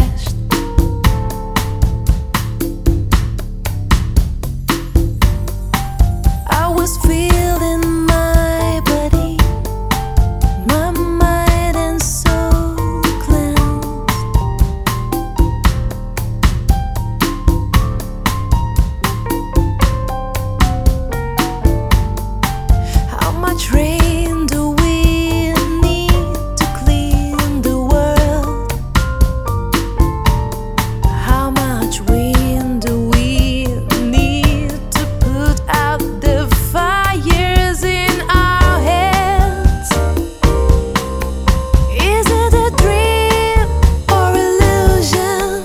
crashed. I was feeling my body, my mind and soul cleansed. How much rain do we need to clean the world? How much wind do we need to put out the fires in our heads? Is it a dream or illusion?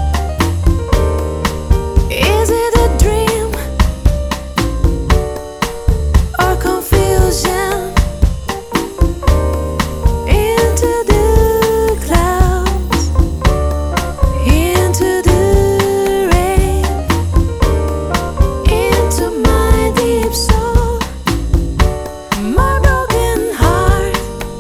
Is it a dream or confusion? Into the clouds, into the rain, into my deep soul, my broken heart.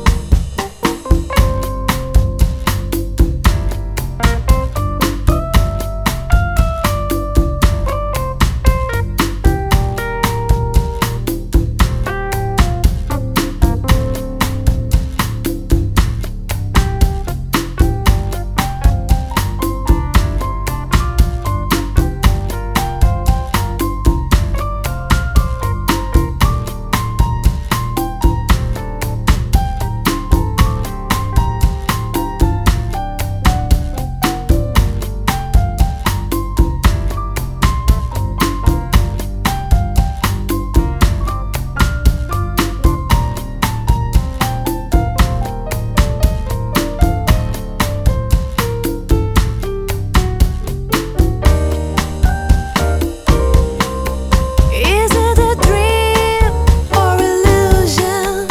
Is it a dream or illusion?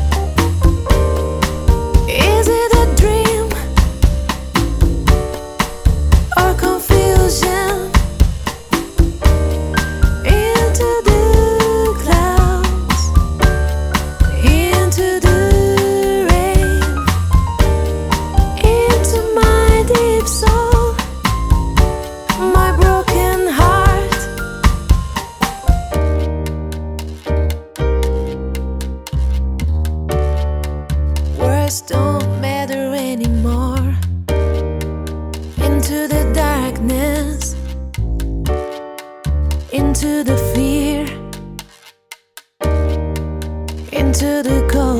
Is it a dream or confusion? Into the clouds, into the rain, into my deep soul, my broken heart. Words don't matter anymore. Into the darkness, into the fear, into the cold.